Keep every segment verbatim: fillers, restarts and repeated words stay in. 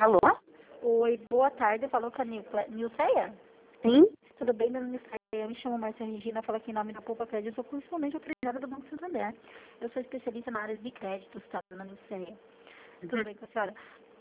Alô? Oi, boa tarde. Falou com a Nil- Nilceia? Sim? Tudo bem, dona Nilceia? Eu me chamo Marcia Regina, falo aqui em nome da Poupa Crédito. Eu sou principalmente autorizada do Banco Santander. Eu sou especialista na área de créditos, tá, dona Nilceia? Tudo Uhum. bem com a senhora?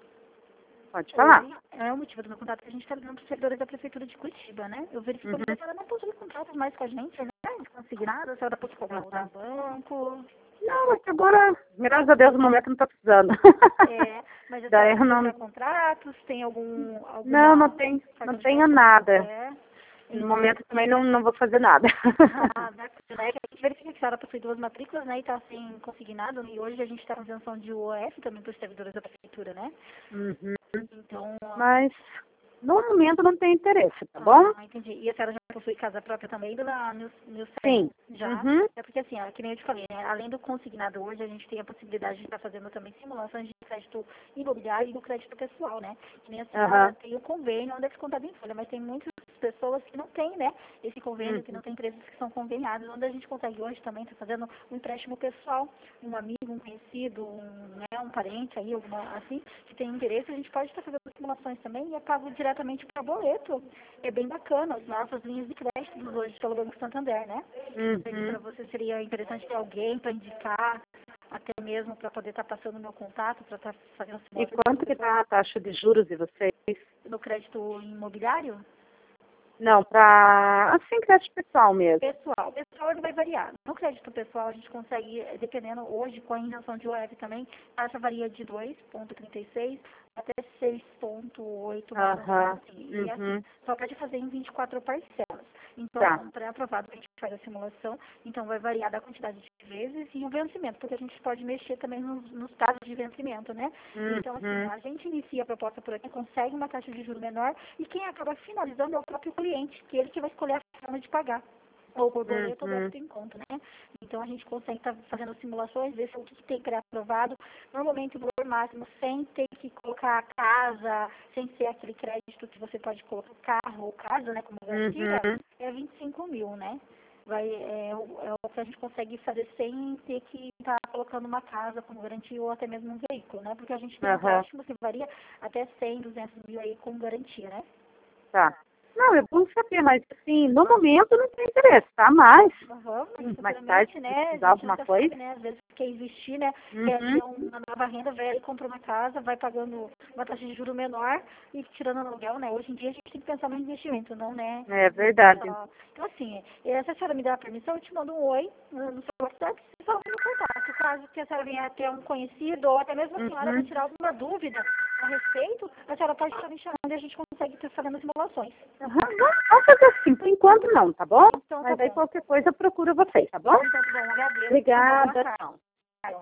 Pode falar. Oi, é o motivo do meu contato que a gente está ligando para os servidores da Prefeitura de Curitiba, né? Eu verifico Uhum. que a senhora não possui contratos mais com a gente, né? Consignado, a senhora pode comprar outro Uhum. banco. Não, mas agora, graças a Deus, no momento não está precisando. É, mas a Daí senhora eu tem não, já contratos? Tem algum, não, não, alguma tem, cartão não de tenho crédito? nada. É. No Então, momento também não, não vou fazer nada. ah, bacana. É que a gente verifica que a senhora possui duas matrículas, né, e está assim, consignado, e hoje a gente está com isenção de U O F também para os servidores da prefeitura, né? Uhum. Então, Mas, no momento não tem interesse, tá bom? ah, entendi. E a senhora já possui casa própria também, dona Nilceia? Sim. Já? Uhum. É porque assim, ó, que nem eu te falei, né, além do consignado hoje, a gente tem a possibilidade de estar fazendo também simulações de crédito imobiliário e do crédito pessoal, né? Que nem a senhora Aham. tem o convênio onde é descontado em folha, mas tem muitas pessoas que não têm, né, esse convênio, que não Uhum. tem empresas que são conveniadas, onde a gente consegue hoje também estar fazendo um empréstimo pessoal, um amigo, um conhecido, um, né, um parente aí, alguma assim, que tem interesse, a gente pode estar fazendo simulações também e é pago diretamente para boleto. É bem bacana, as nossas linhas de crédito hoje pelo Banco Santander, né? Para Uhum. você seria interessante ter alguém para indicar, até mesmo para poder estar passando o meu contato, para estar fazendo E simulações quanto que tá a taxa de juros de vocês? no crédito imobiliário. Não, para, assim, crédito pessoal mesmo. Pessoal, pessoal ele vai variar. No crédito pessoal a gente consegue, eh, dependendo hoje com a isenção de U F também, a taxa varia de dois vírgula trinta e seis até seis vírgula oito mais ou menos Aham. assim. E assim, Uhum. só pode fazer em vinte e quatro parcelas. Então, Tá. pré-aprovado que a gente faz a simulação, então vai variar da quantidade de vezes e o vencimento, porque a gente pode mexer também nos, nos casos de vencimento, né? Então, assim, Uhum. a gente inicia a proposta por aqui, consegue uma taxa de juros menor e quem acaba finalizando é o próprio cliente, que ele que vai escolher a forma de pagar, ou por boleto ou Uhum. débito em conta, né? Então a gente consegue estar fazendo simulações, ver se o que que tem pré-aprovado. Normalmente o valor máximo, sem ter que colocar a casa, sem ser aquele crédito que você pode colocar carro ou casa, né, como garantia, Uhum. é vinte e cinco mil, né? Vai, é, o- é o que a gente consegue fazer sem ter que estar colocando uma casa como garantia ou até mesmo um veículo, né? Porque a gente tem Aham. empréstimos que varia até cem, duzentos mil aí com garantia, né? Tá. Não, é bom saber, mas assim, no momento não tem interesse, tá? Mas, Aham, mas hum, mais tarde, futuramente, se né, a precisar gente alguma nunca coisa. sabe, né, às vezes quer investir, né, quer Uhum. ter uma nova renda, vai e compra uma casa, vai pagando uma taxa de juros menor e tirando aluguel, né, hoje em dia a gente tem que pensar no investimento, não, né, É verdade. só... Então, assim, eh, se a senhora me der a permissão, eu te mando um oi no no seu WhatsApp e falo no contato, caso que a senhora venha ter um conhecido ou até mesmo a senhora vai Uhum. tirar alguma dúvida a respeito, a senhora pode estar me chamando e a gente consegue estar fazendo simulações. Aham. Vamos vamos fazer assim, por enquanto não, tá bom? Então, tá Mas aí bom. qualquer coisa eu procuro vocês, tá bom? Então, tá bom, agradeço. Uma boa Obrigada. tarde.